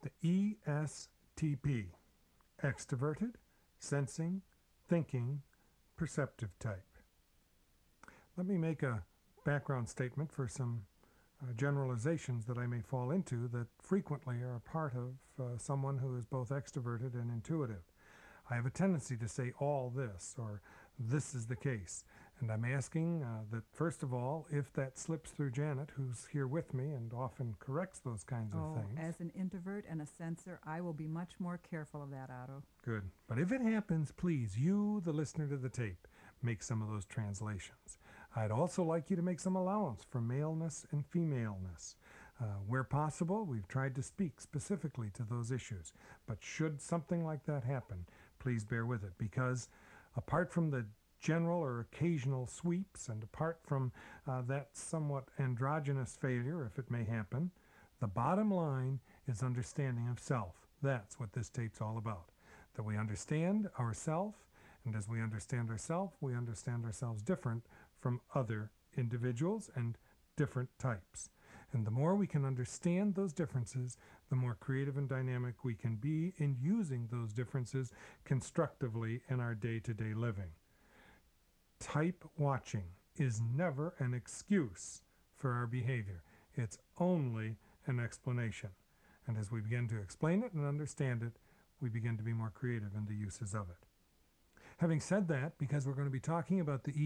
The ESTP, extroverted, sensing, thinking, perceptive type. Let me make a background statement for some generalizations that I may fall into that frequently are a part of someone who is both extroverted and intuitive. I have a tendency to say all this, or this is the case. And I'm asking that, first of all, if that slips through Janet, who's here with me and often corrects those kinds of things. As an introvert and a sensor, I will be much more careful of that, Otto. Good. But if it happens, please, you, the listener to the tape, make some of those translations. I'd also like you to make some allowance for maleness and femaleness. Where possible, we've tried to speak specifically to those issues. But should something like that happen, please bear with it, because apart from the general or occasional sweeps, and apart from that somewhat androgynous failure, if it may happen, the bottom line is understanding of self. That's what this tape's all about. That we understand ourself, and as we understand ourselves, we understand ourselves different from other individuals and different types. And the more we can understand those differences, the more creative and dynamic we can be in using those differences constructively in our day-to-day living. Type watching is never an excuse for our behavior. It's only an explanation. And as we begin to explain it and understand it, we begin to be more creative in the uses of it. Having said that, because we're going to be talking about the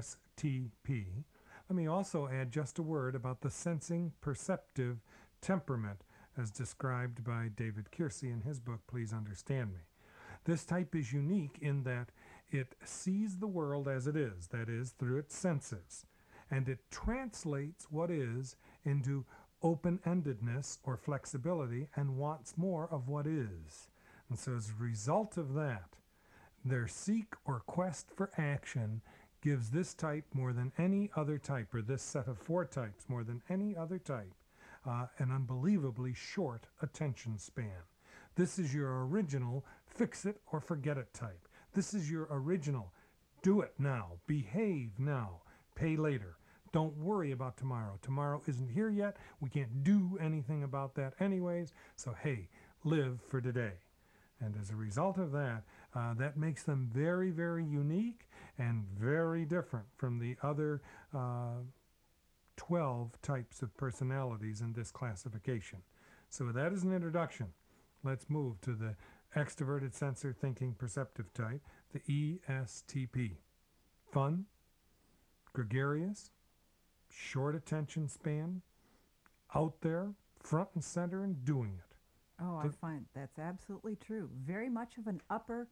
ESTP, let me also add just a word about the sensing perceptive temperament as described by David Keirsey in his book, Please Understand Me. This type is unique in that it sees the world as it is, that is, through its senses, and it translates what is into open-endedness or flexibility and wants more of what is. And so as a result of that, their seek or quest for action gives this type more than any other type, or this set of 4 types more than any other type, an unbelievably short attention span. This is your original fix it or forget it type. This is your original do it now, behave now, pay later. Don't worry about tomorrow. Tomorrow isn't here yet. We can't do anything about that anyways. So hey, live for today. And as a result of that, that makes them very, very unique and very different from the other 12 types of personalities in this classification. So with that as an introduction, let's move to the extroverted sensor thinking perceptive type, the ESTP. Fun, gregarious, short attention span, out there, front and center, and doing it. I find that's absolutely true. Very much of an upper,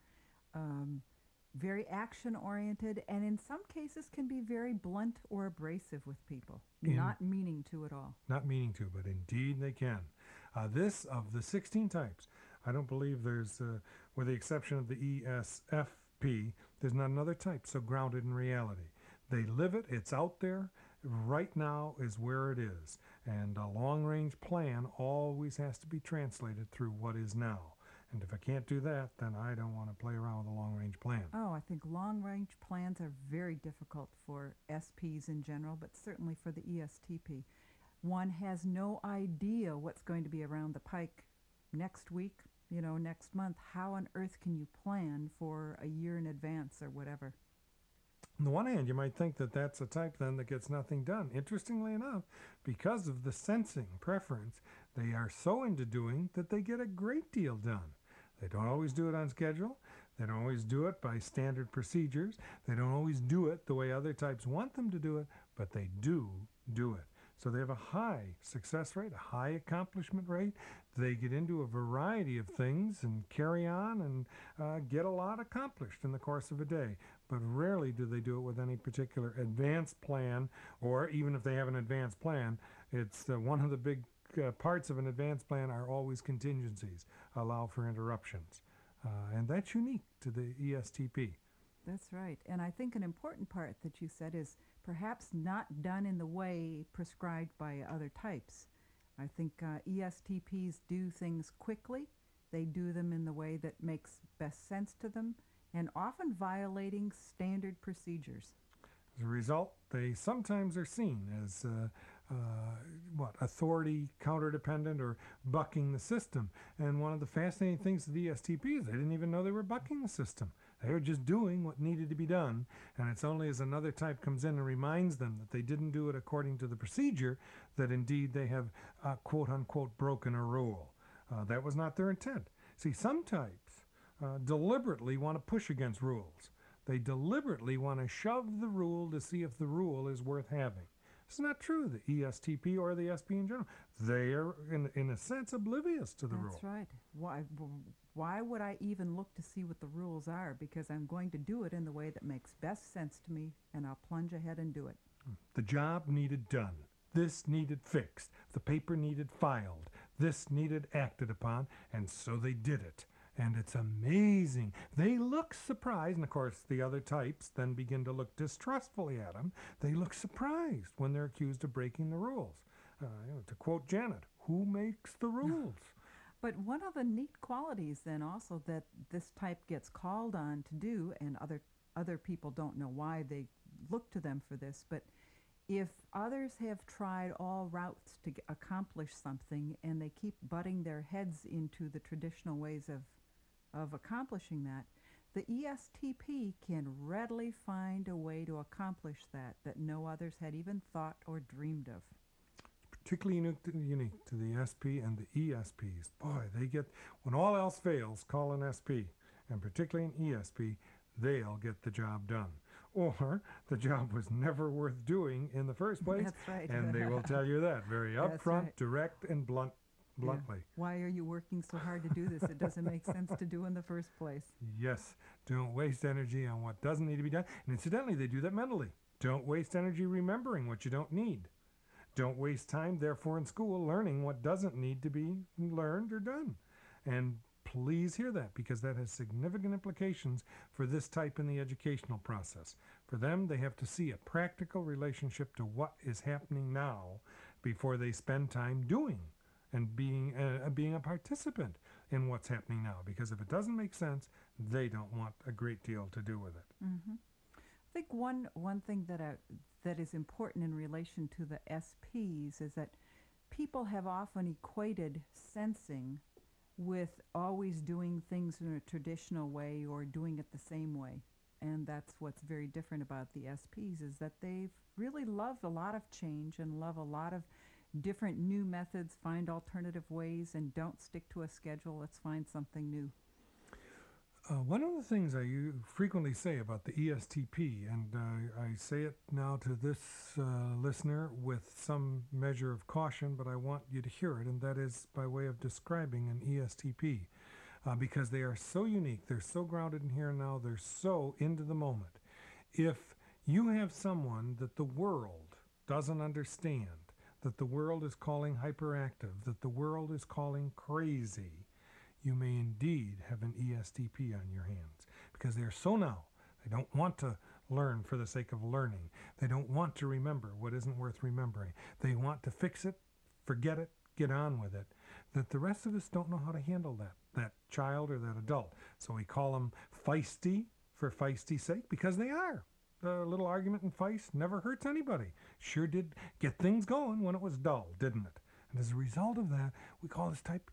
very action-oriented, and in some cases can be very blunt or abrasive with people, not meaning to at all. Not meaning to, but indeed they can. This, of the 16 types, I don't believe there's, with the exception of the ESFP, there's not another type so grounded in reality. They live it, it's out there, right now is where it is. And a long-range plan always has to be translated through what is now. And if I can't do that, then I don't want to play around with a long-range plan. I think long-range plans are very difficult for SPs in general, but certainly for the ESTP. One has no idea what's going to be around the pike next week, next month. How on earth can you plan for a year in advance or whatever? On the one hand, you might think that that's a type then that gets nothing done. Interestingly enough, because of the sensing preference, they are so into doing that they get a great deal done. They don't always do it on schedule. They don't always do it by standard procedures. They don't always do it the way other types want them to do it, but they do it. So they have a high success rate, a high accomplishment rate. They get into a variety of things and carry on and get a lot accomplished in the course of a day. But rarely do they do it with any particular advanced plan, or even if they have an advanced plan, it's one of the big parts of an advanced plan are always contingencies, allow for interruptions. And that's unique to the ESTP. That's right. And I think an important part that you said is perhaps not done in the way prescribed by other types. I think ESTPs do things quickly. They do them in the way that makes best sense to them, and often violating standard procedures. As a result, they sometimes are seen as authority counter-dependent or bucking the system. And one of the fascinating things of the ESTP is they didn't even know they were bucking the system. They were just doing what needed to be done, and it's only as another type comes in and reminds them that they didn't do it according to the procedure that indeed they have quote-unquote broken a rule. That was not their intent. See, some types deliberately want to push against rules. They deliberately want to shove the rule to see if the rule is worth having. It's not true, the ESTP or the SP in general. They are, in a sense, oblivious to the rule. That's right. Why would I even look to see what the rules are? Because I'm going to do it in the way that makes best sense to me, and I'll plunge ahead and do it. The job needed done. This needed fixed. The paper needed filed. This needed acted upon, and so they did it. And it's amazing. They look surprised, and of course the other types then begin to look distrustfully at them. They look surprised when they're accused of breaking the rules. To quote Janet, who makes the rules? But one of the neat qualities then also that this type gets called on to do, and other people don't know why they look to them for this, but if others have tried all routes to accomplish something and they keep butting their heads into the traditional ways of accomplishing that, the ESTP can readily find a way to accomplish that no others had even thought or dreamed of. Particularly unique to the SP and the ESPs. Boy, they get, when all else fails, call an SP. And particularly an ESP, they'll get the job done. Or the job was never worth doing in the first place. That's right. And they will tell you that very upfront, right. Direct, and bluntly. Yeah. Why are you working so hard to do this? It doesn't make sense to do in the first place. Yes. Don't waste energy on what doesn't need to be done. And incidentally, they do that mentally. Don't waste energy remembering what you don't need. Don't waste time, therefore, in school learning what doesn't need to be learned or done. And please hear that, because that has significant implications for this type in the educational process. For them, they have to see a practical relationship to what is happening now before they spend time doing and being a participant in what's happening now. Because if it doesn't make sense, they don't want a great deal to do with it. Mm-hmm. I think one thing that is important in relation to the SPs is that people have often equated sensing with always doing things in a traditional way or doing it the same way. And that's what's very different about the SPs, is that they've really loved a lot of change and love a lot of different new methods, find alternative ways, and don't stick to a schedule. Let's find something new. One of the things I frequently say about the ESTP, and I say it now to this listener with some measure of caution, but I want you to hear it, and that is by way of describing an ESTP, because they are so unique, they're so grounded in here and now, they're so into the moment. If you have someone that the world doesn't understand, that the world is calling hyperactive, that the world is calling crazy, you may indeed have an ESTP on your hands, because they are so now. They don't want to learn for the sake of learning. They don't want to remember what isn't worth remembering. They want to fix it, forget it, get on with it. That the rest of us don't know how to handle that child or that adult. So we call them feisty for feisty's sake, because they are. A little argument and feist never hurts anybody. Sure did get things going when it was dull, didn't it? And as a result of that, we call this type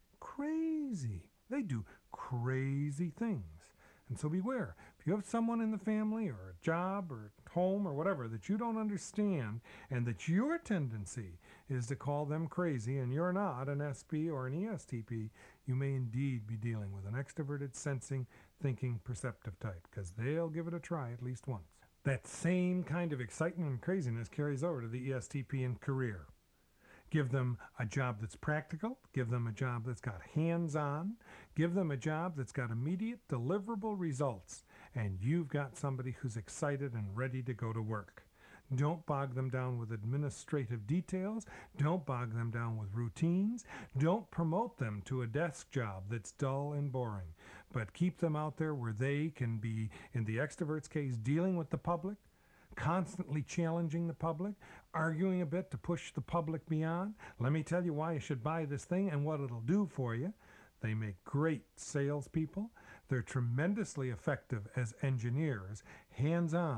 crazy. They do crazy things. And so beware. If you have someone in the family or a job or home or whatever that you don't understand, and that your tendency is to call them crazy, and you're not an SP or an ESTP, you may indeed be dealing with an extroverted, sensing, thinking, perceptive type, because they'll give it a try at least once. That same kind of excitement and craziness carries over to the ESTP in career. Give them a job that's practical. Give them a job that's got hands-on. Give them a job that's got immediate deliverable results. And you've got somebody who's excited and ready to go to work. Don't bog them down with administrative details. Don't bog them down with routines. Don't promote them to a desk job that's dull and boring. But keep them out there where they can be, in the extrovert's case, dealing with the public, constantly challenging the public, arguing a bit to push the public beyond. Let me tell you why you should buy this thing and what it'll do for you. They make great salespeople. They're tremendously effective as engineers, hands-on,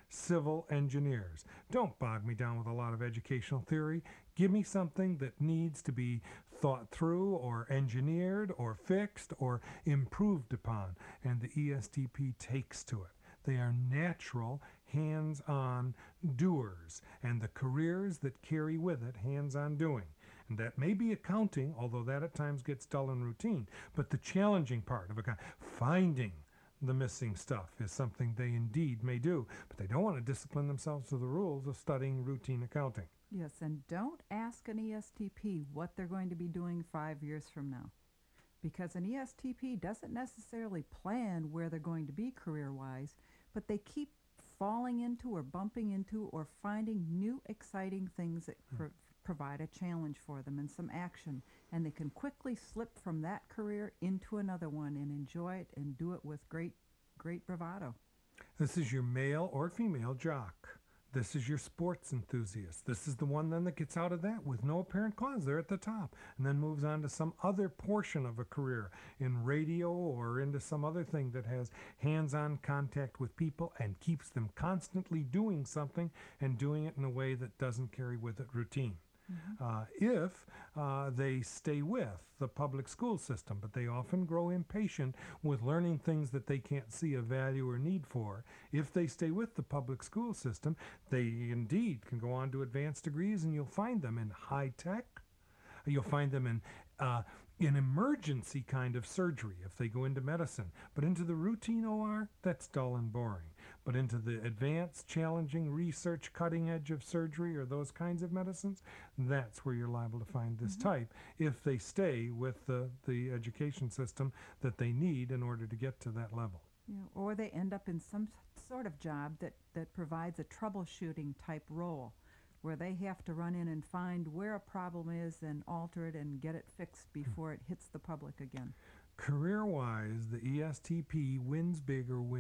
civil engineers. Don't bog me down with a lot of educational theory. Give me something that needs to be thought through or engineered or fixed or improved upon. And the ESTP takes to it. They are natural, hands-on doers, and the careers that carry with it hands-on doing. And that may be accounting, although that at times gets dull and routine. But the challenging part of finding the missing stuff is something they indeed may do. But they don't want to discipline themselves to the rules of studying routine accounting. Yes, and don't ask an ESTP what they're going to be doing 5 years from now. Because an ESTP doesn't necessarily plan where they're going to be career-wise, but they keep falling into or bumping into or finding new exciting things that provide a challenge for them and some action. And they can quickly slip from that career into another one and enjoy it and do it with great bravado. This is your male or female jock. This is your sports enthusiast. This is the one then that gets out of that with no apparent cause. They're at the top and then moves on to some other portion of a career in radio or into some other thing that has hands-on contact with people and keeps them constantly doing something and doing it in a way that doesn't carry with it routine. If they stay with the public school system, but they often grow impatient with learning things that they can't see a value or need for. If they stay with the public school system, they indeed can go on to advanced degrees, and you'll find them in high tech. You'll find them in emergency kind of surgery if they go into medicine. But into the routine OR, that's dull and boring. But into the advanced, challenging, research, cutting edge of surgery or those kinds of medicines, that's where you're liable to find this type if they stay with the education system that they need in order to get to that level. Yeah, or they end up in some sort of job that provides a troubleshooting type role, where they have to run in and find where a problem is and alter it and get it fixed before it hits the public again. Career-wise, the ESTP wins big or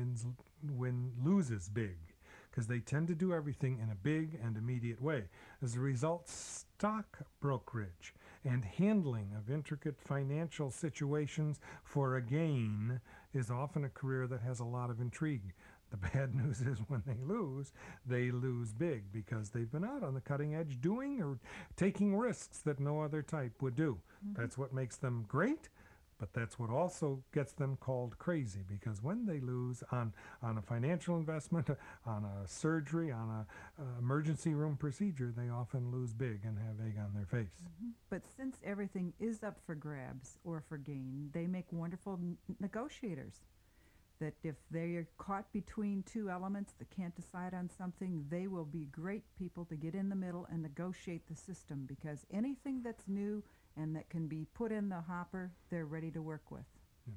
loses big, because they tend to do everything in a big and immediate way. As a result, stock brokerage and handling of intricate financial situations for a gain is often a career that has a lot of intrigue. The bad news is when they lose big because they've been out on the cutting edge doing or taking risks that no other type would do. That's what makes them great, but that's what also gets them called crazy, because when they lose on a financial investment, on a surgery, on a emergency room procedure, they often lose big and have egg on their face. But since everything is up for grabs or for gain, they make wonderful negotiators. That if they're caught between two elements that can't decide on something, they will be great people to get in the middle and negotiate the system, because anything that's new and that can be put in the hopper, they're ready to work with.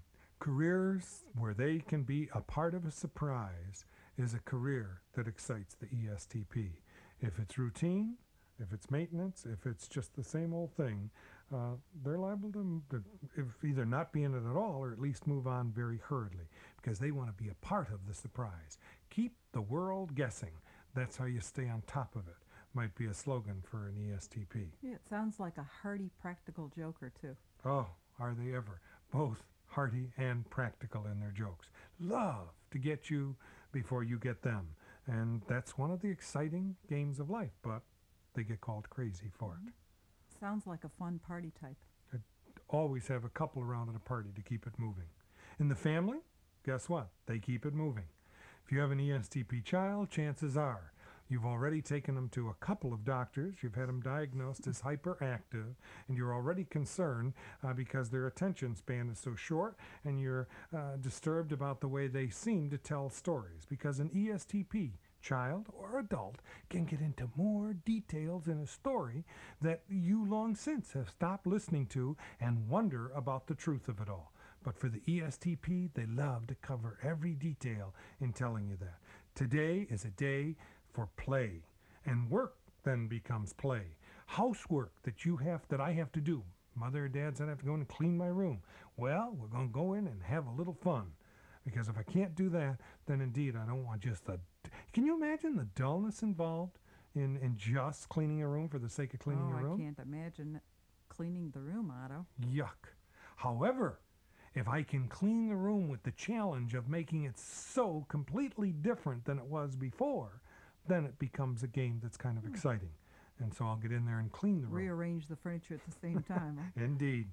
Careers where they can be a part of a surprise is a career that excites the ESTP. If it's routine, if it's maintenance, if it's just the same old thing, they're liable to either not be in it at all or at least move on very hurriedly, because they want to be a part of the surprise. Keep the world guessing. That's how you stay on top of it. Might be a slogan for an ESTP. Yeah, it sounds like a hearty, practical joker, too. Oh, are they ever. Both hearty and practical in their jokes. Love to get you before you get them. And that's one of the exciting games of life, but they get called crazy for it. Sounds like a fun party type. I'd always have a couple around at a party to keep it moving. In the family, guess what? They keep it moving. If you have an ESTP child, chances are you've already taken them to a couple of doctors, you've had them diagnosed as hyperactive, and you're already concerned because their attention span is so short, and you're disturbed about the way they seem to tell stories, because an ESTP child or adult can get into more details in a story that you long since have stopped listening to and wonder about the truth of it all. But for the ESTP, they love to cover every detail in telling you that. Today is a day for play, and work then becomes play. Housework that I have to do. Mother or dad said I have to go in and clean my room. Well, we're going to go in and have a little fun, because if I can't do that, then indeed I don't want just the... Can you imagine the dullness involved in just cleaning a room for the sake of cleaning a room? I can't imagine cleaning the room, Otto. Yuck. However, If I can clean the room with the challenge of making it so completely different than it was before, then it becomes a game that's kind of exciting. And so I'll get in there and clean the room. Rearrange the furniture at the same time. Huh? Indeed.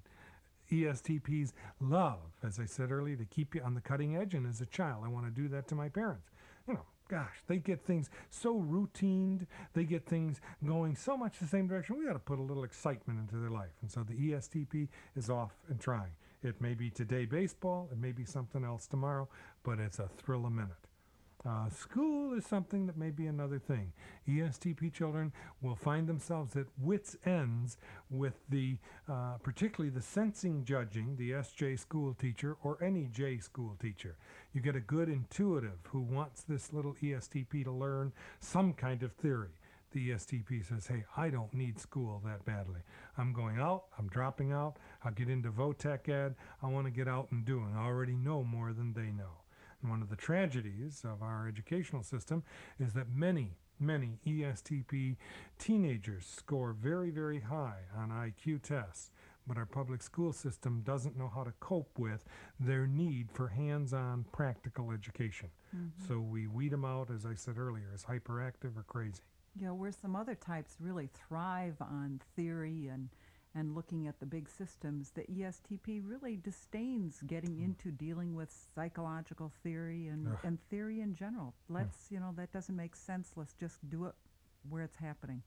ESTPs love, as I said earlier, to keep you on the cutting edge. And as a child, I want to do that to my parents. You know, gosh, they get things so routined. They get things going so much the same direction. We got to put a little excitement into their life. And so the ESTP is off and trying. It may be today baseball. It may be something else tomorrow, but it's a thrill a minute. School is something that may be another thing. ESTP children will find themselves at wits' ends with particularly the sensing judging, the SJ school teacher or any J school teacher. You get a good intuitive who wants this little ESTP to learn some kind of theory. The ESTP says, hey, I don't need school that badly. I'm going out, I'm dropping out, I'll get into VOTEC ed, I want to get out and do it. I already know more than they know. One of the tragedies of our educational system is that many ESTP teenagers score very, very high on IQ tests, but our public school system doesn't know how to cope with their need for hands-on practical education. Mm-hmm. So we weed them out, as I said earlier, as hyperactive or crazy. Yeah, where some other types really thrive on theory and looking at the big systems, the ESTP really disdains getting into dealing with psychological theory and theory in general. That doesn't make sense. Let's just do it where it's happening.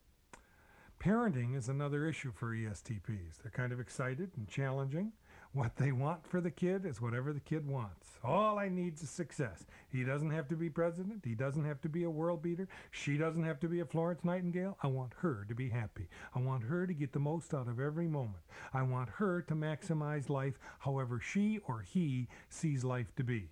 Parenting is another issue for ESTPs. They're kind of excited and challenging. What they want for the kid is whatever the kid wants. All I need is success. He doesn't have to be president. He doesn't have to be a world beater. She doesn't have to be a Florence Nightingale. I want her to be happy. I want her to get the most out of every moment. I want her to maximize life however she or he sees life to be.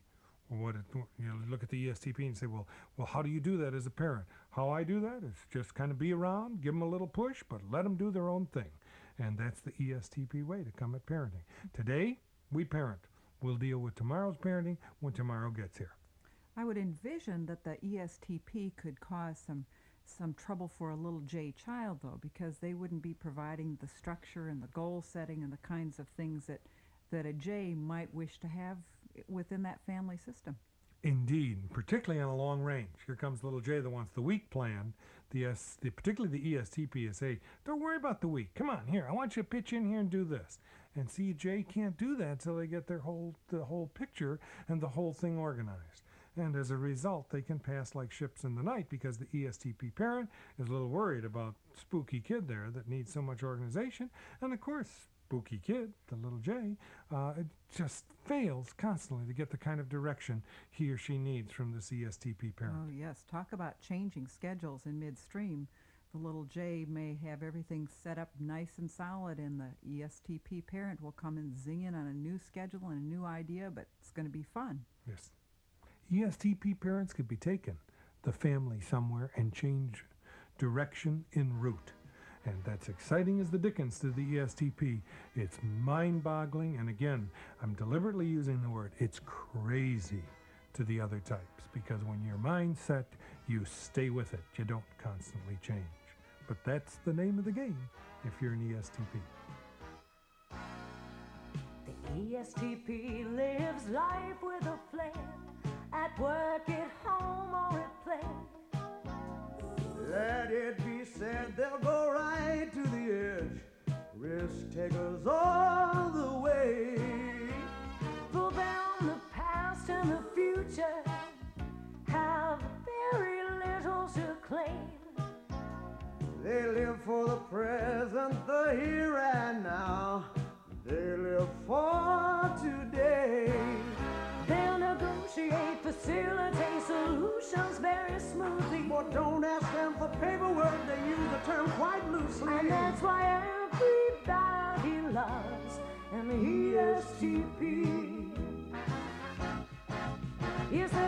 Look at the ESTP and say, well, how do you do that as a parent? How I do that is just kind of be around, give them a little push, but let them do their own thing. And that's the ESTP way to come at parenting. Today, we parent. We'll deal with tomorrow's parenting when tomorrow gets here. I would envision that the ESTP could cause some trouble for a little J child, though, because they wouldn't be providing the structure and the goal setting and the kinds of things that a J might wish to have within that family system. Indeed, particularly on a long range. Here comes little J that wants the week plan. Particularly the ESTP is, hey, don't worry about the week. Come on, here, I want you to pitch in here and do this. And see, J can't do that until they get the whole picture and the whole thing organized. And as a result, they can pass like ships in the night because the ESTP parent is a little worried about spooky kid there that needs so much organization. And of course, spooky kid, the little J, it just fails constantly to get the kind of direction he or she needs from this ESTP parent. Oh, yes. Talk about changing schedules in midstream. The little J may have everything set up nice and solid, and the ESTP parent will come and zing in on a new schedule and a new idea, but it's going to be fun. Yes. ESTP parents could be taken, the family somewhere, and change direction en route. And that's exciting as the dickens to the ESTP. It's mind-boggling, and again, I'm deliberately using the word, it's crazy to the other types, because when your mind's set, you stay with it. You don't constantly change. But that's the name of the game if you're an ESTP. The ESTP lives life with a flair, at work, at home, or at play. Let it be said, they'll go right to the edge, risk takers all the way. For them, the past and the future have very little to claim. They live for the present, the here and now. They live for today. They'll negotiate, facilitate solutions very smoothly. But don't ask them for paperwork, they use the term quite loosely. And that's why everybody loves an ESTP. Yes,